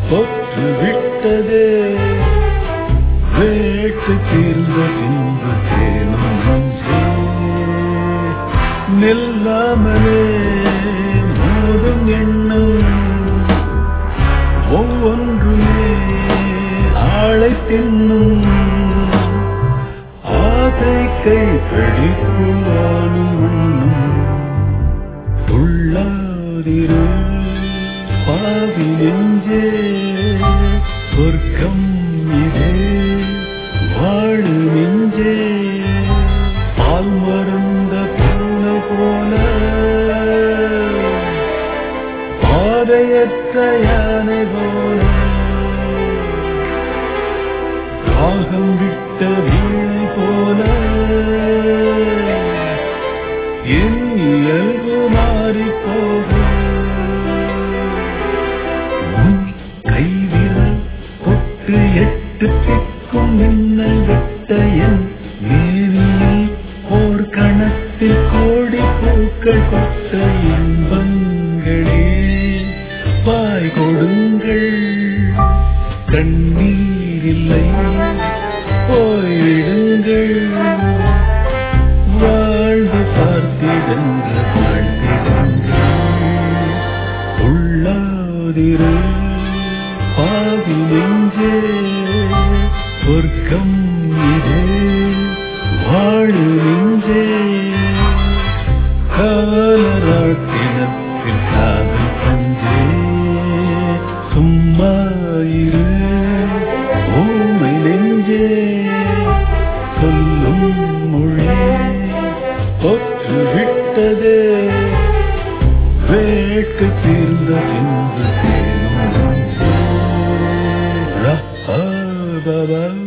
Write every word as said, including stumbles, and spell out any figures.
தொற்று விட்டதே வேட்டு தீர்ந்த பின்பு தேனும் நெஞ்சே நில்லாமலே மோதும் எண்ணம் ஒவ்வொன்றுமே ஆளை தின்னும் ஆசை கை பிடிக்குவானும் வண்ணம் துள்ளாதிரு பாவி நெஞ்சே சொர்க்கம் இதே வாழு நெஞ்சே பால் மருந்த பூனை போல பாதையற்ற யானை போல ராகம் விட்ட வீணை போல என் இயல்பு மாறி போக கைவிரல் தொட்டு எட்டு திக்கும் மின்னல் விட்ட என் மேனியில் ஓர் கணத்தில் கோடி பூக்கள் கொட்ட இன்பங்களே பாய் கொடுங்கள் கண்ணீர் இல்லை போய்விடுங்கள் வாழ்ந்து பார்த்திடன்ற வாழ்த்திடங்கள் உள்ளாதிரு பாவி நெஞ்சே சொர்க்கம் இதே வாழு நெஞ்சே காலராட்டினத்தில் காதல் பஞ்சே சும்மா இரு ஊமை நெஞ்சே சொல்லும் மொழி தொற்று விட்டதே வேட்கை தீர்ந்த பின்பு தேனும் நெஞ்சே ரஹா பாபா